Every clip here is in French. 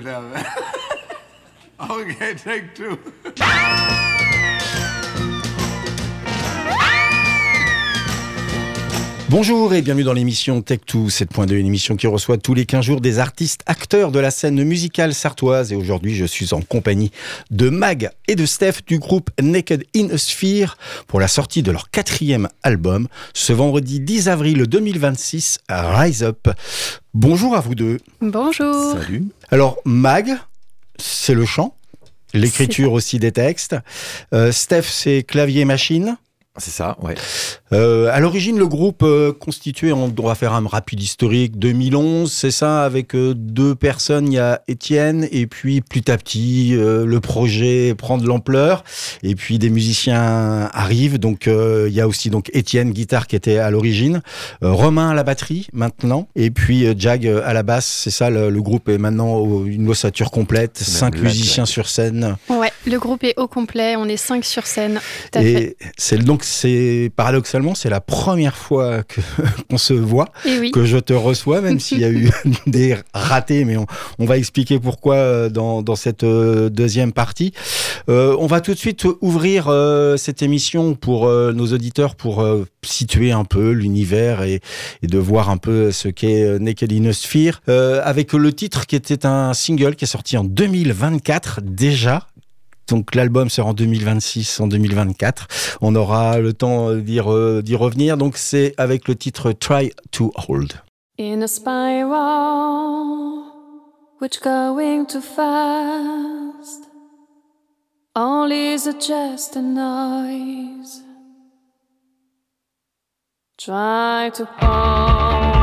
them. Okay, take two. Bonjour et bienvenue dans l'émission Tech2 7.2, une émission qui reçoit tous les 15 jours des artistes acteurs de la scène musicale sartoise. Et aujourd'hui, je suis en compagnie de Mag et de Steph du groupe Naked in a Sphere pour la sortie de leur 4e album ce vendredi 10 avril 2026 à Rise Up. Bonjour à vous deux. Bonjour. Salut. Alors Mag, c'est le chant, l'écriture aussi des textes. Steph, c'est clavier machine. C'est ça, ouais. À l'origine, le groupe constitué, on doit faire un rapide historique, 2011, c'est ça, avec 2 personnes, il y a Étienne, et puis petit à petit, le projet prend de l'ampleur, et puis des musiciens arrivent, donc il y a aussi donc Étienne, guitare qui était à l'origine, Romain à la batterie maintenant, et puis Jag à la basse, c'est ça, le groupe est maintenant une ossature complète, 5 musiciens sur scène. Ouais, le groupe est au complet, on est 5 sur scène, tout à fait. C'est paradoxalement, c'est la première fois qu'on se voit, que je te reçois, même s'il y a eu des ratés, mais on va expliquer pourquoi dans cette deuxième partie. On va tout de suite ouvrir cette émission pour nos auditeurs, pour situer un peu l'univers et de voir un peu ce qu'est Naked in a Sphere, avec le titre qui était un single qui est sorti en 2024 déjà. Donc l'album sera en 2026, en 2024. On aura le temps d'y revenir. Donc c'est avec le titre Try to Hold. In a spiral, which going too fast, only is just a noise. Try to hold.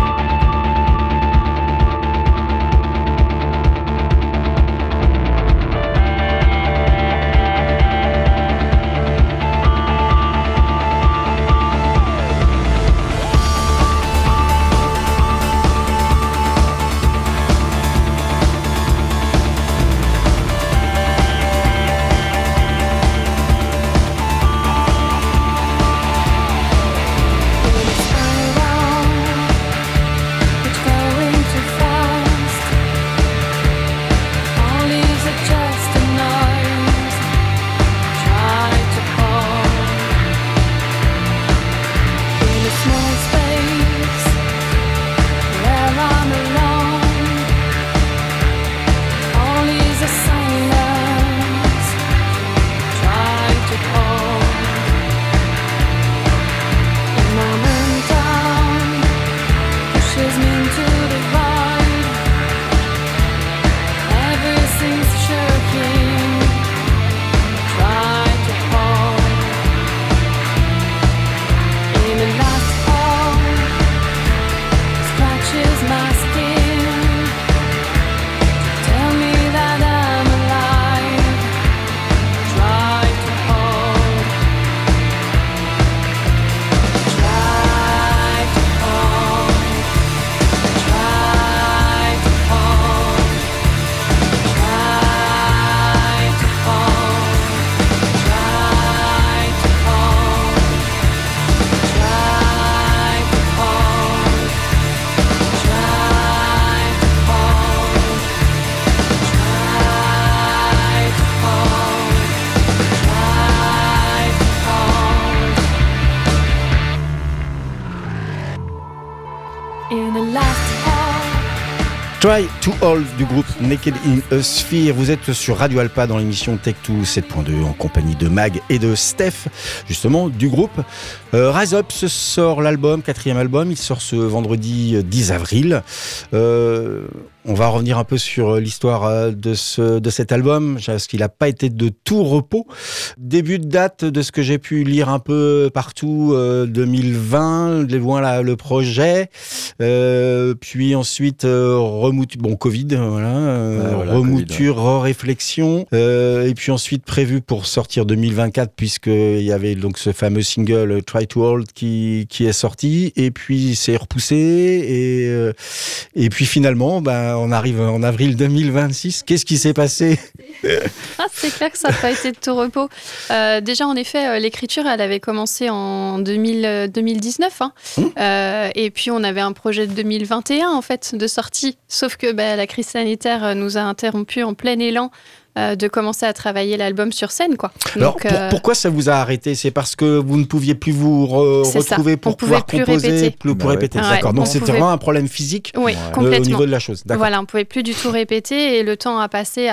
Try to Hold du groupe Naked in a Sphere. Vous êtes sur Radio Alpa dans l'émission Tech2 7.2 en compagnie de Mag et de Steph, justement, du groupe. Rise Up se sort l'album, 4e album. Il sort ce vendredi 10 avril. On va revenir un peu sur l'histoire de cet album, parce qu'il n'a pas été de tout repos. Début de date, de ce que j'ai pu lire un peu partout, 2020, voilà le projet. Puis ensuite, Covid, remouture, réflexion. Et puis ensuite, prévu pour sortir 2024, puisqu'il y avait donc ce fameux single Try to Hold qui est sorti. Et puis, c'est repoussé. Et puis finalement, on arrive en avril 2026. Qu'est-ce qui s'est passé ? C'est clair que ça n'a pas été de tout repos. Déjà, en effet, l'écriture, elle avait commencé en 2019. Et puis, on avait un projet de 2021, en fait, de sortie. Sauf que la crise sanitaire nous a interrompu en plein élan de commencer à travailler l'album sur scène, quoi. Alors, Donc, pourquoi ça vous a arrêté ? C'est parce que vous ne pouviez plus vous retrouver pour pouvoir composer, pour répéter. D'accord. Donc, c'était vraiment un problème physique au niveau de la chose. D'accord. Voilà, on ne pouvait plus du tout répéter et le temps a passé,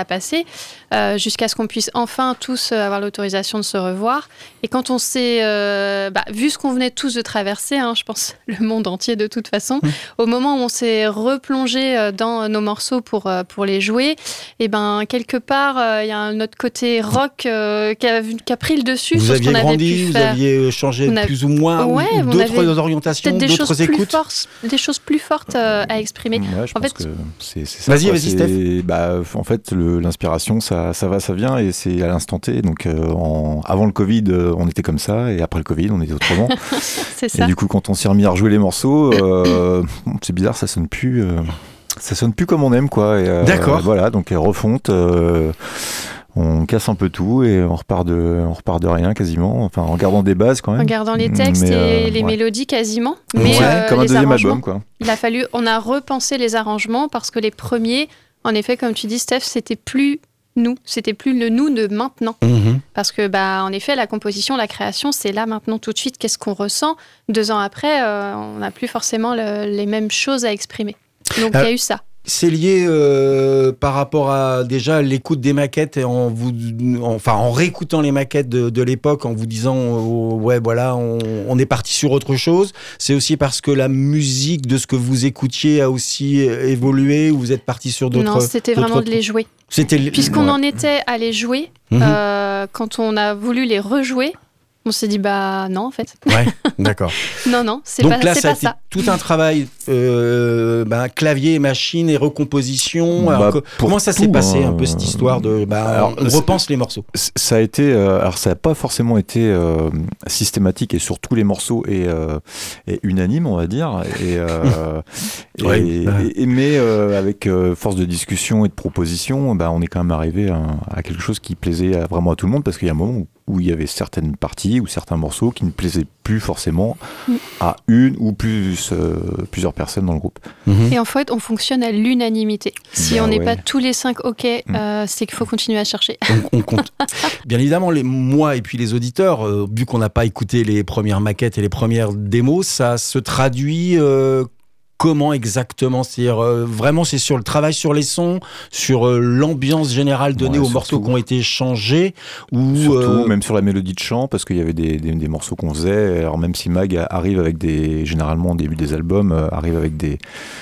jusqu'à ce qu'on puisse enfin tous avoir l'autorisation de se revoir. Et quand on s'est... vu ce qu'on venait tous de traverser, je pense le monde entier de toute façon, au moment où on s'est replongé dans nos morceaux pour les jouer, et quelque part, il y a notre côté rock qui a pris le dessus sur ce qu'on avait pu faire. Vous aviez changé plus ou moins ou d'autres orientations, d'autres écoutes. Des choses plus fortes à exprimer. Ouais, je pense que c'est ça. Vas-y, Steph. En fait, l'inspiration, ça va, ça vient et c'est à l'instant T. Donc, avant le Covid, on était comme ça et après le Covid, on était autrement. C'est ça. Et du coup, quand on s'est remis à rejouer les morceaux, c'est bizarre, ça sonne plus... Ça sonne plus comme on aime, quoi. Et, d'accord. Voilà, donc refonte, on casse un peu tout et on repart de rien quasiment. Enfin, en gardant des bases quand même. En gardant les textes et les mélodies quasiment. Mais comme un deuxième album, quoi. On a repensé les arrangements parce que les premiers, en effet, comme tu dis, Steph, c'était plus nous le nous de maintenant. Parce que en effet, la composition, la création, c'est là maintenant tout de suite. Qu'est-ce qu'on ressent 2 ans après, on n'a plus forcément les mêmes choses à exprimer. Donc il y a eu ça. C'est lié par rapport à déjà l'écoute des maquettes et en réécoutant les maquettes de l'époque en vous disant on est parti sur autre chose. C'est aussi parce que la musique de ce que vous écoutiez a aussi évolué ou vous êtes parti sur d'autres. Non, c'était vraiment de les jouer. Puisqu'on en était à les jouer, quand on a voulu les rejouer, on s'est dit non en fait. Ouais, d'accord. non, c'est donc pas, là, c'est ça pas a été ça. tout un travail clavier, machine et recomposition. Alors, comment ça s'est passé un peu cette histoire de on repense les morceaux. Ça a été alors ça n'a pas forcément été systématique et sur tous les morceaux et unanime, on va dire. Mais avec force de discussion et de proposition, on est quand même arrivé à quelque chose qui plaisait vraiment à tout le monde parce qu'il y a un moment où il y avait certaines parties ou certains morceaux qui ne plaisaient plus forcément à une ou plusieurs personnes dans le groupe. Et en fait, on fonctionne à l'unanimité. Si on n'est pas tous les 5 OK, c'est qu'il faut continuer à chercher. On compte. Bien évidemment, moi et puis les auditeurs, vu qu'on n'a pas écouté les premières maquettes et les premières démos, ça se traduit... Comment exactement ? C'est-à-dire, vraiment, c'est sur le travail sur les sons, sur l'ambiance générale donnée aux morceaux qui ont été changés surtout, même sur la mélodie de chant, parce qu'il y avait des morceaux qu'on faisait. Alors, même si Mag arrive avec généralement au début des albums, arrive avec des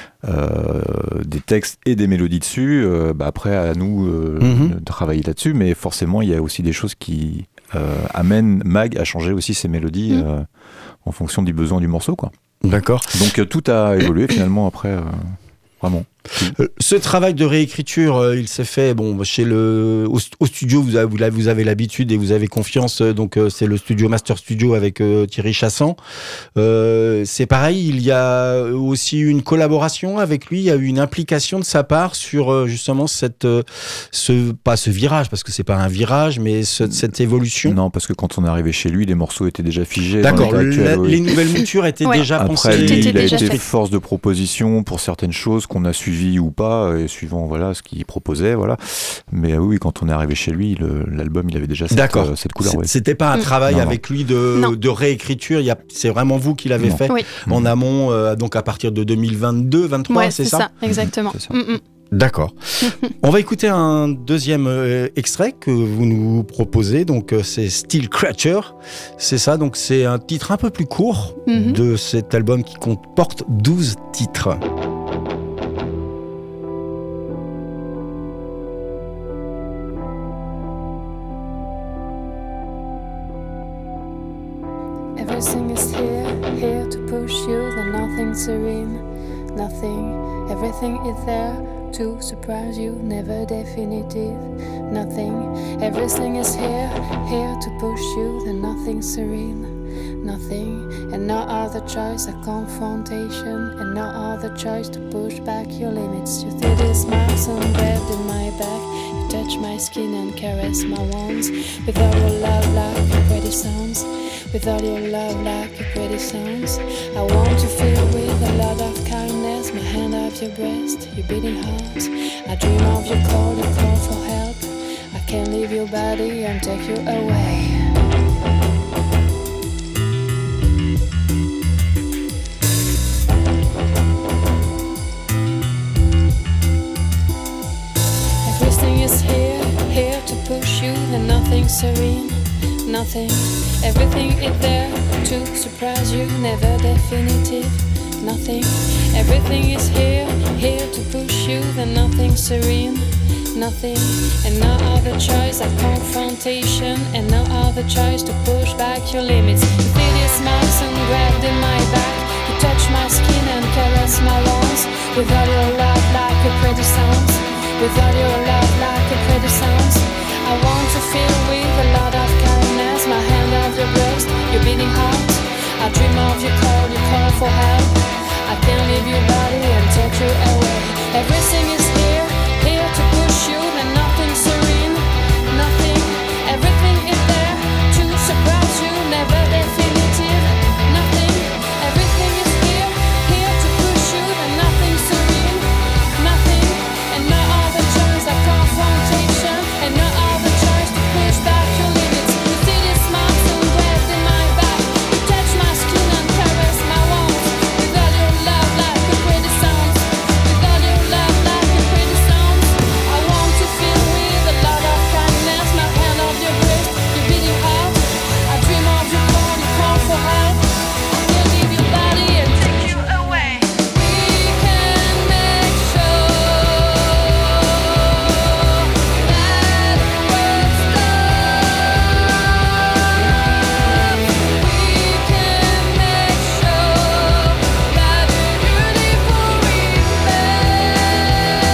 textes et des mélodies dessus, après, à nous de travailler là-dessus. Mais forcément, il y a aussi des choses qui amènent Mag à changer aussi ses mélodies en fonction du besoin du morceau, quoi. D'accord. Donc tout a évolué finalement après, vraiment. Ce travail de réécriture, il s'est fait au studio. Vous avez l'habitude et vous avez confiance. Donc c'est le studio Master Studio avec Thierry Chassan. C'est pareil. Il y a aussi une collaboration avec lui. Il y a eu une implication de sa part sur justement pas ce virage parce que c'est pas un virage, mais cette évolution. Non, parce que quand on est arrivé chez lui, les morceaux étaient déjà figés. D'accord. Les nouvelles moutures étaient déjà pensées. Après, il a été force de proposition pour certaines choses qu'on a suivies ou pas, et suivant ce qu'il proposait, voilà. Mais oui, quand on est arrivé chez lui, l'album il avait déjà cette couleur. C'était pas un travail avec lui de réécriture. C'est vraiment vous qui l'avez fait en amont, donc à partir de 2022-23, c'est ça exactement. C'est ça. D'accord. On va écouter un deuxième extrait que vous nous proposez. Donc c'est Steel Creature. C'est ça. Donc c'est un titre un peu plus court de cet album qui comporte 12 titres. Everything is here to push you, then nothing serene, nothing. Everything is there to surprise you, never definitive, nothing. Everything is here to push you, then nothing serene, nothing, and no other choice, a confrontation, and no other choice to push back your limits. You threw these marks engraved in my back, you touch my skin and caress my wounds, with all your love like your pretty sounds, with all your love like your pretty sounds. I want to feel with a lot of kindness, my hand up your breast, your beating heart. I dream of your call for help. I can't leave your body and take you away. Everything is here to push you, and nothing serene, nothing. Everything is there to surprise you, never definitive, nothing. Everything is here to push you, then nothing serene, nothing, and no other choice, a confrontation, and no other choice to push back your limits. You feel your smiles engraved in my back, you touch my skin and caress my lungs, with all your love like a pretty sounds, with all your love like a pretty sounds. I want to feel with a lot of kindness, my hand on your breast, your beating heart. I dream of your call for help. I can't leave your body and take you away. Everything is here to push you, and nothing serene, nothing. Everything is there to surprise you, never definitive, nothing. Everything is here to push you, and nothing serene, nothing. And no other choice, a confrontation, and no other choice to push back your limits. You see these marks engraved in my back, you touch my skin and caress my wounds, with all your love like a pretty sounds, with all your love like a pretty sounds. I want to feel with a lot of kindness, my hand on your breast, your beating heart. I dream of your call for help. I can't leave your body and take you away. We can make sure that we're stopped. We can make sure that beautiful remains.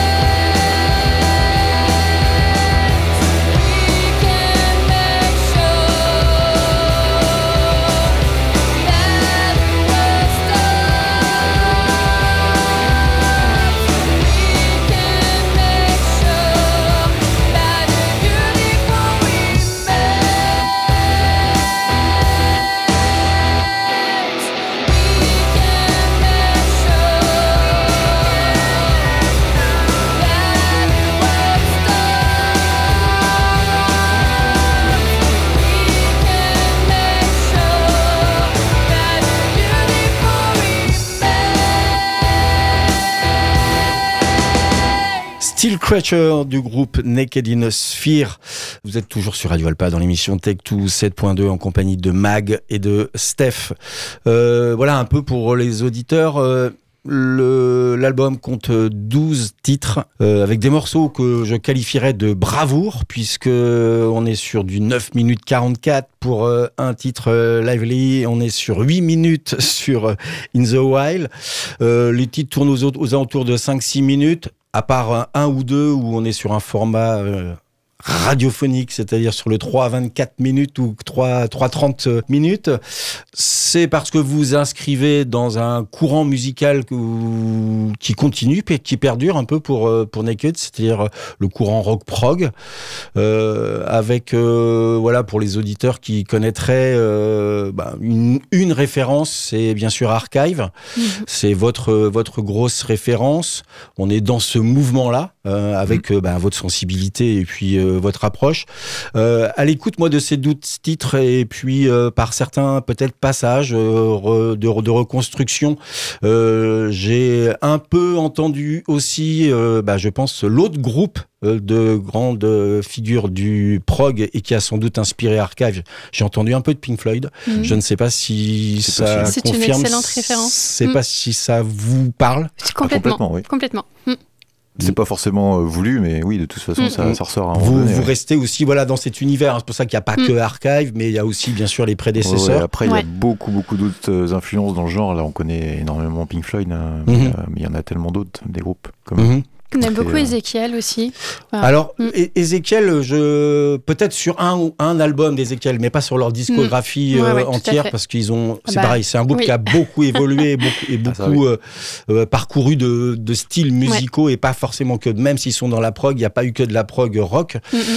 We can make sure that we're stopped. We can make sure that beautiful remains. We can make Steel Creature du groupe Naked in a Sphere. Vous êtes toujours sur Radio Alpa dans l'émission Tech2 7.2 en compagnie de Mag et de Steph. Voilà un peu pour les auditeurs. L'album compte 12 titres avec des morceaux que je qualifierais de bravoure, puisque on est sur du 9 minutes 44 pour un titre Lively, on est sur 8 minutes sur In the Wild. Les titres tournent aux alentours de 5-6 minutes, à part un ou deux où on est sur un format radiophonique, c'est-à-dire sur le 3 à 24 minutes ou 3 à 30 minutes. C'est parce que vous vous inscrivez dans un courant musical qui continue et qui perdure un peu pour Naked, c'est-à-dire le courant rock prog, avec voilà, pour les auditeurs qui connaîtraient une référence, c'est bien sûr Archive. C'est votre grosse référence. On est dans ce mouvement-là avec votre sensibilité et puis votre approche. À l'écoute, moi, de ces 12 titres et puis par certains peut-être passages de reconstruction, j'ai un peu entendu aussi, je pense, l'autre groupe de grandes figures du prog et qui a sans doute inspiré Archive. J'ai entendu un peu de Pink Floyd. Je ne sais pas si ça c'est confirme. C'est une excellente référence. Je ne sais pas si ça vous parle. Complètement, oui. Complètement. C'est pas forcément voulu, mais oui, de toute façon, ça ressort à un moment donné. Vous restez aussi dans cet univers. C'est pour ça qu'il n'y a pas que Archive, mais il y a aussi, bien sûr, les prédécesseurs. Ouais, après, il y a beaucoup d'autres influences dans le genre. Là, on connaît énormément Pink Floyd, mais il y en a tellement d'autres, des groupes comme On aime beaucoup Ezekiel aussi. Voilà. Alors, Ezekiel, peut-être sur un album d'Ezekiel, mais pas sur leur discographie entière, parce qu'ils ont. C'est pareil, c'est un groupe qui a beaucoup évolué et beaucoup parcouru de styles musicaux et pas forcément que, même s'ils sont dans la prog, il n'y a pas eu que de la prog rock.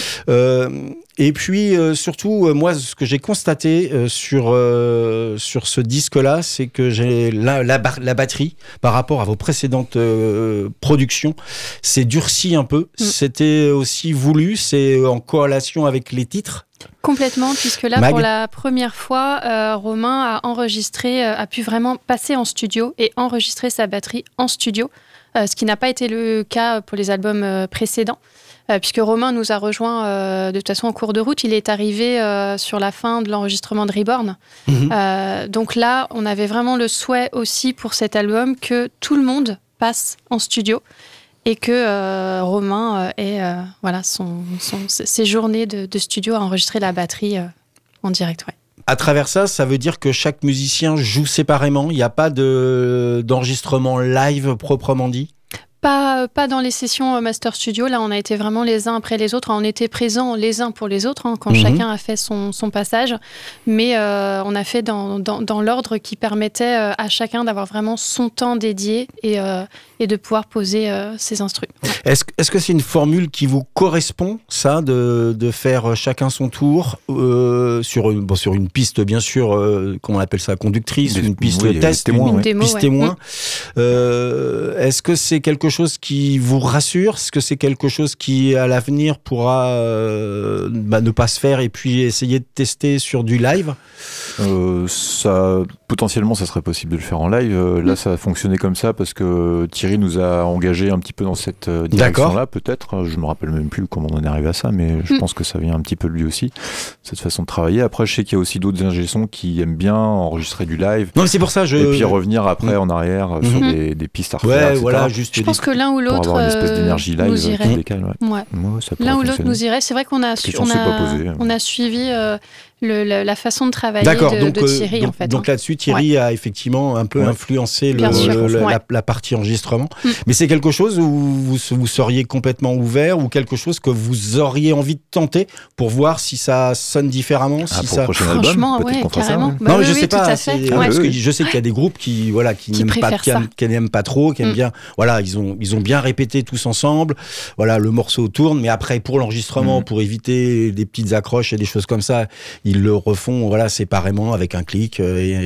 Et puis, surtout, moi, ce que j'ai constaté sur ce disque-là, c'est que j'ai la batterie, par rapport à vos précédentes productions, c'est durci un peu. C'était aussi voulu, c'est en corrélation avec les titres. Complètement, puisque là, pour la première fois, Romain a pu vraiment passer en studio et enregistrer sa batterie en studio, ce qui n'a pas été le cas pour les albums précédents. Puisque Romain nous a rejoint de toute façon en cours de route. Il est arrivé sur la fin de l'enregistrement de Reborn. Donc là, on avait vraiment le souhait aussi pour cet album que tout le monde passe en studio et que Romain ait ses journées de studio à enregistrer la batterie en direct. Ouais. À travers ça, ça veut dire que chaque musicien joue séparément. Il n'y a pas d'enregistrement live proprement dit. Pas dans les sessions Master Studio. Là, on a été vraiment les uns après les autres. On était présents les uns pour les autres quand chacun a fait son passage. Mais on a fait dans l'ordre qui permettait à chacun d'avoir vraiment son temps dédié et de pouvoir poser ses instruments. Ouais. Est-ce que c'est une formule qui vous correspond, ça, de faire chacun son tour sur une piste, bien sûr, comment on appelle ça, conductrice, une piste test, une piste témoin. Est-ce que c'est quelque chose qui vous rassure? Est-ce que c'est quelque chose qui, à l'avenir, pourra ne pas se faire et puis essayer de tester sur du live? Potentiellement, ça serait possible de le faire en live. Là, ça a fonctionné comme ça parce que Thierry nous a engagés un petit peu dans cette direction-là, peut-être. Je me rappelle même plus comment on en est arrivé à ça, mais je pense que ça vient un petit peu de lui aussi, cette façon de travailler. Après, je sais qu'il y a aussi d'autres ingé-sons qui aiment bien enregistrer du live. Non, mais c'est pour ça. Et puis revenir après en arrière sur des pistes à refaire, etc. Voilà, juste. Je pense que l'un ou l'autre pour avoir une espèce d'énergie live nous irait. Qui décale, L'un ou l'autre nous irait. C'est vrai qu'on a suivi la façon de travailler de Thierry, en fait. Donc là-dessus, Thierry a effectivement un peu influencé la partie enregistrement. Mais c'est quelque chose où vous seriez complètement ouvert ou quelque chose que vous auriez envie de tenter pour voir si ça sonne différemment, pour le prochain album, peut-être qu'on fera ça. Non, mais je sais pas. Parce que je sais qu'il y a des groupes qui n'aiment pas trop, qui aiment bien. Voilà, ils ont bien répété tous ensemble. Voilà, le morceau tourne, mais après pour l'enregistrement, pour éviter des petites accroches et des choses comme ça, ils le refont séparément avec un clic.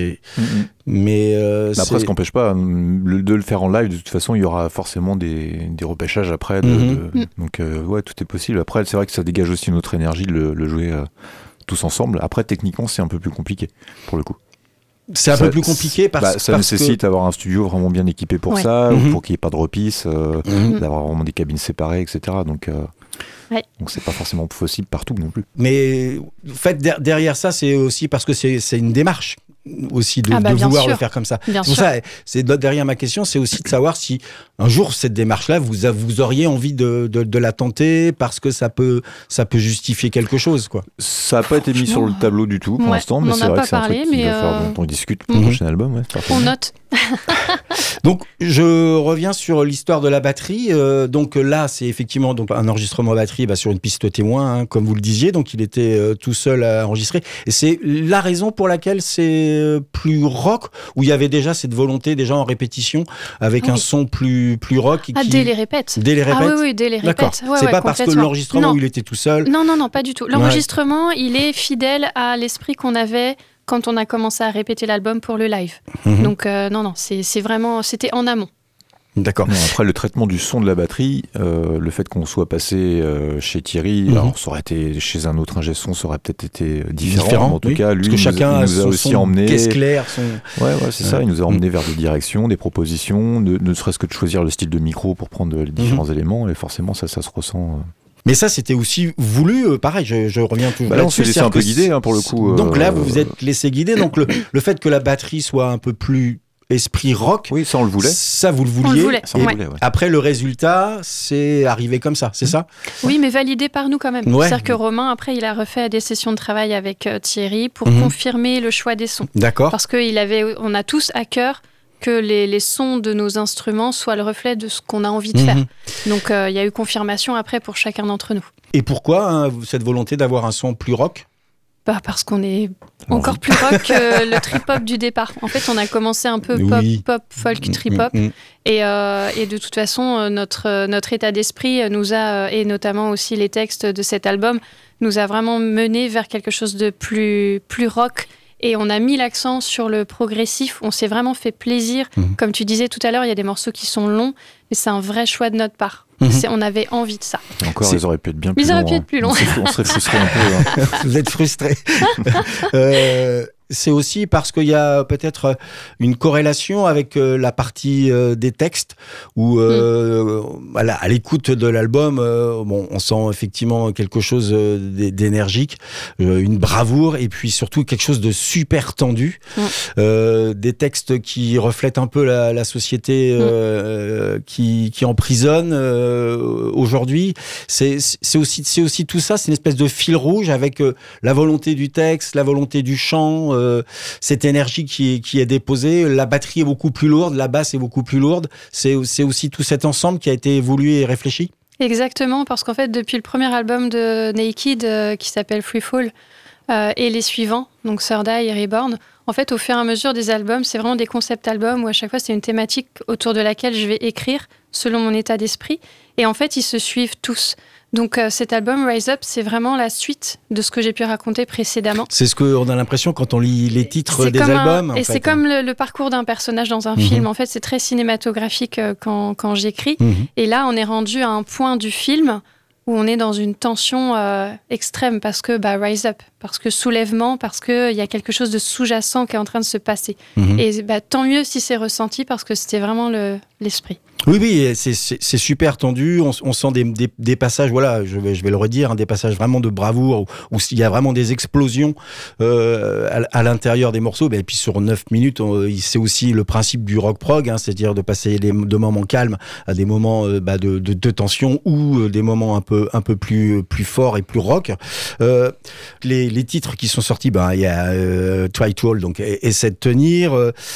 Mais après, ce qui n'empêche pas de le faire en live. De toute façon, il y aura forcément des repêchages après. Donc, tout est possible. Après, c'est vrai que ça dégage aussi une autre énergie de le jouer tous ensemble. Après, techniquement, c'est un peu plus compliqué pour le coup. C'est un peu plus compliqué parce ça nécesse d'avoir un studio vraiment bien équipé pour ça, ou pour qu'il n'y ait pas de repisse, d'avoir vraiment des cabines séparées, etc. Donc c'est pas forcément possible partout non plus. Mais en fait, derrière ça, c'est aussi parce que c'est une démarche aussi de vouloir le faire comme ça. Bien c'est pour ça, c'est derrière ma question, c'est aussi de savoir si un jour cette démarche-là, vous auriez envie de la tenter parce que ça peut justifier quelque chose, quoi. Ça n'a pas été mis sur le tableau du tout pour l'instant, mais c'est vrai que c'est un truc qu'il va falloir dont on discute pour le prochain album. On note. Donc je reviens sur l'histoire de la batterie. Donc là, c'est effectivement un enregistrement batterie sur une piste témoin, comme vous le disiez. Donc il était tout seul à enregistrer. Et c'est la raison pour laquelle c'est plus rock, où il y avait déjà cette volonté déjà en répétition avec un son plus rock. Dès les répètes. Dès les répètes. Oui, dès les répètes. D'accord. C'est pas parce que l'enregistrement où il était tout seul. Non, pas du tout. L'enregistrement, il est fidèle à l'esprit qu'on avait quand on a commencé à répéter l'album pour le live. Donc non, c'est vraiment, c'était en amont. D'accord. Après, le traitement du son de la batterie, le fait qu'on soit passé chez Thierry, alors ça aurait été chez un autre ingé son, ça aurait peut-être été différent. En tout cas, lui, parce que chacun nous a aussi emmené. Caisse claire, c'est ça. Il nous a emmené vers des directions, des propositions, ne serait-ce que de choisir le style de micro pour prendre les différents éléments, et forcément, ça se ressent. Mais ça, c'était aussi voulu, pareil, je reviens toujours là-dessus. On s'est laissé un peu guider, pour le coup. Donc là, vous vous êtes laissé guider. Donc le fait que la batterie soit un peu plus esprit rock, oui, ça on le voulait. Ça vous le vouliez. On le voulait. Après, le résultat, c'est arrivé comme ça, c'est ça? Oui, mais validé par nous quand même. C'est-à-dire que Romain, après, il a refait des sessions de travail avec Thierry pour confirmer le choix des sons. D'accord. Parce qu'on a tous à cœur que les sons de nos instruments soient le reflet de ce qu'on a envie de faire. Donc il y a eu confirmation après pour chacun d'entre nous. Et pourquoi cette volonté d'avoir un son plus rock ? Parce qu'on est encore plus rock que le trip-hop du départ. En fait, on a commencé un peu pop, folk, trip-hop. Et de toute façon, notre état d'esprit nous a, et notamment aussi les textes de cet album, nous a vraiment mené vers quelque chose de plus rock. Et on a mis l'accent sur le progressif. On s'est vraiment fait plaisir. Comme tu disais tout à l'heure, il y a des morceaux qui sont longs, mais c'est un vrai choix de notre part. On avait envie de ça. Encore, ils auraient pu être bien plus longs. Ils auraient pu être plus longs. On serait frustrés un peu. Vous êtes frustrés. C'est aussi parce qu'il y a peut-être une corrélation avec la partie des textes où à l'écoute de l'album, on sent effectivement quelque chose d'énergique, une bravoure et puis surtout quelque chose de super tendu. Des textes qui reflètent un peu la société qui emprisonne aujourd'hui. C'est aussi tout ça, c'est une espèce de fil rouge avec la volonté du texte, la volonté du chant, cette énergie qui est déposée. La batterie est beaucoup plus lourde, la basse est beaucoup plus lourde. C'est aussi tout cet ensemble qui a été voulu et réfléchi. Exactement, parce qu'en fait, depuis le premier album de Naked qui s'appelle Free Fall et les suivants, donc Third Eye et Reborn, en fait, au fur et à mesure des albums, c'est vraiment des concept albums où à chaque fois, c'est une thématique autour de laquelle je vais écrire selon mon état d'esprit. Et en fait, ils se suivent tous. Donc cet album Rise Up, c'est vraiment la suite de ce que j'ai pu raconter précédemment. C'est ce qu'on a l'impression quand on lit les titres des albums. Et c'est comme le parcours d'un personnage dans un film. En fait, c'est très cinématographique quand j'écris. Et là, on est rendu à un point du film où on est dans une tension extrême parce que Rise Up, parce que soulèvement, parce qu'il y a quelque chose de sous-jacent qui est en train de se passer. Et tant mieux si c'est ressenti parce que c'était vraiment l'esprit. Oui, c'est super tendu. On sent des passages, voilà, je vais le redire, des passages vraiment de bravoure où il y a vraiment des explosions à l'intérieur des morceaux. Et puis sur 9 minutes, c'est aussi le principe du rock prog, c'est-à-dire de passer de moments calmes à des moments de tension ou des moments un peu plus forts et plus rock. Les titres qui sont sortis, il y a Try to Hold, donc essaie de tenir.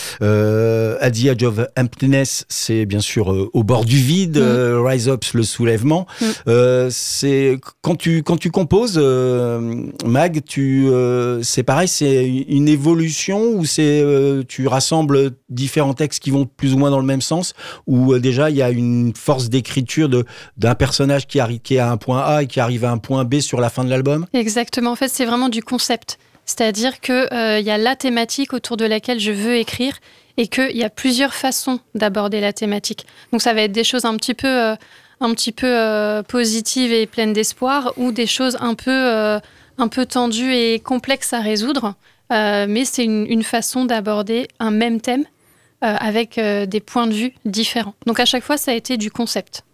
At the Edge of Emptiness, c'est bien sûr au bord du vide. Rise Up, le soulèvement. C'est quand tu composes, Mag, c'est pareil, c'est une évolution ou tu rassembles différents textes qui vont plus ou moins dans le même sens, ou déjà il y a une force d'écriture d'un personnage qui est à un point A et qui arrive à un point B sur la fin de l'album? Exactement, en fait c'est vraiment du concept, c'est-à-dire qu'il y a la thématique autour de laquelle je veux écrire et qu'il y a plusieurs façons d'aborder la thématique. Donc ça va être des choses un petit peu positives et pleines d'espoir, ou des choses un peu tendues et complexes à résoudre. Mais c'est une façon d'aborder un même thème avec des points de vue différents. Donc à chaque fois, ça a été du concept.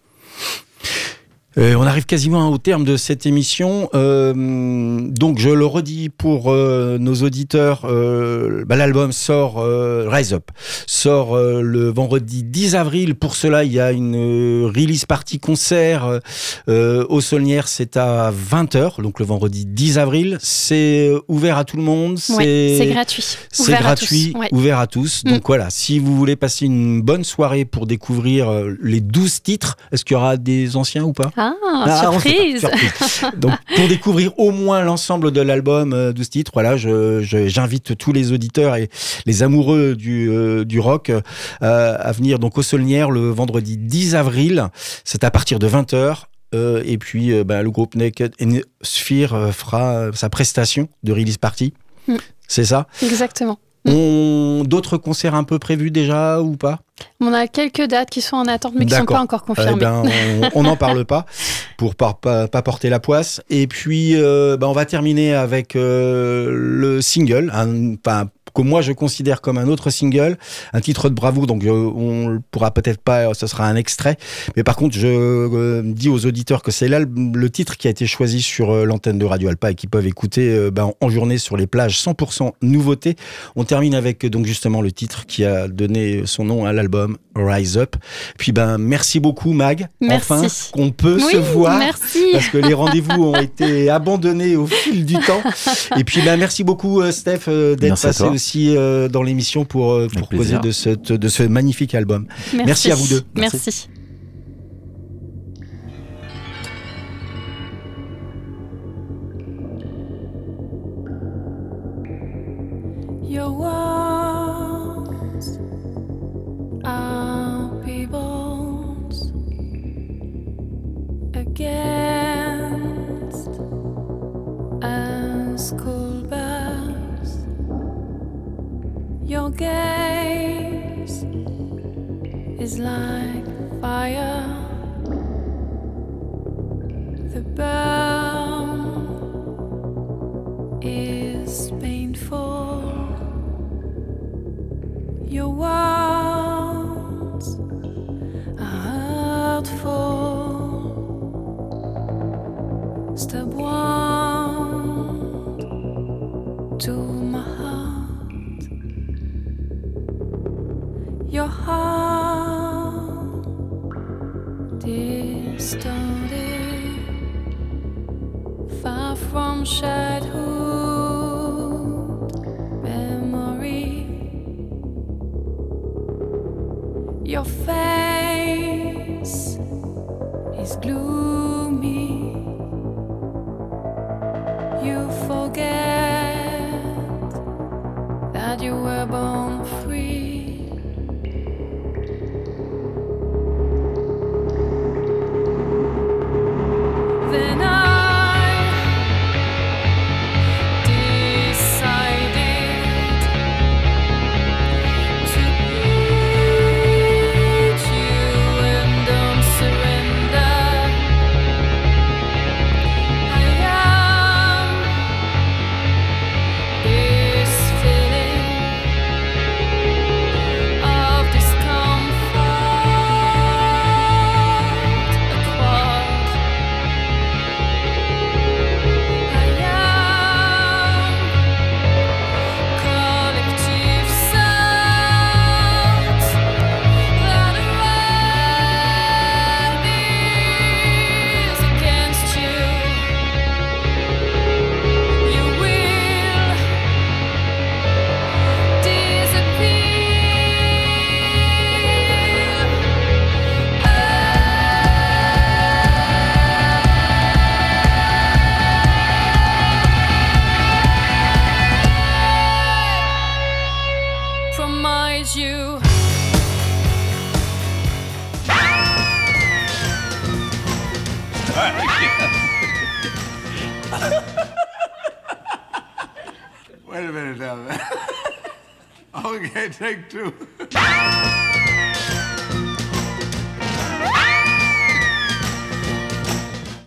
On arrive quasiment au terme de cette émission. Donc, je le redis pour nos auditeurs, l'album sort, Rise Up, sort le vendredi 10 avril. Pour cela, il y a une release party concert au Saulnières, c'est à 20h, donc le vendredi 10 avril. C'est ouvert à tout le monde. C'est gratuit. C'est gratuit, ouvert à tous. Donc voilà, si vous voulez passer une bonne soirée pour découvrir les 12 titres, est-ce qu'il y aura des anciens ou pas ? Surprise. Donc, pour découvrir au moins l'ensemble de l'album 12 titres, voilà, j'invite tous les auditeurs et les amoureux du rock à venir donc au Saulnières le vendredi 10 avril. C'est à partir de 20h. Et puis, le groupe Naked Sphere fera sa prestation de release party. C'est ça ? Exactement. D'autres concerts un peu prévus déjà ou pas ? On a quelques dates qui sont en attente mais qui ne sont pas encore confirmées. On n'en parle pas pour pas porter la poisse. Et puis on va terminer avec le single, que moi je considère comme un autre single, un titre de bravoure, donc on le pourra peut-être pas, ce sera un extrait, mais par contre je dis aux auditeurs que c'est là le titre qui a été choisi sur l'antenne de Radio Alpa et qui peuvent écouter en journée sur les plages 100% nouveauté. On termine avec donc justement le titre qui a donné son nom à l'album, Rise Up. Puis merci beaucoup Mag, merci. Enfin qu'on peut se voir, merci. Parce que les rendez-vous ont été abandonnés au fil du temps. Et puis merci beaucoup Steph d'être passé aussi aussi dans l'émission pour causer de ce magnifique album. Merci à vous deux. Merci. Your walls are peoples against a school bus. Your gaze is like fire. The burn is painful. Your words are hurtful. Stab wound to my heart. Your heart distorted, far from childhood memory. Your face is gloomy. You forget that you were born free. Then I decided to beat you and don't surrender. I am this feeling of discomfort acquired. I am collective sounds that rise against you. You will promise you. Wait a minute now. Okay, take two.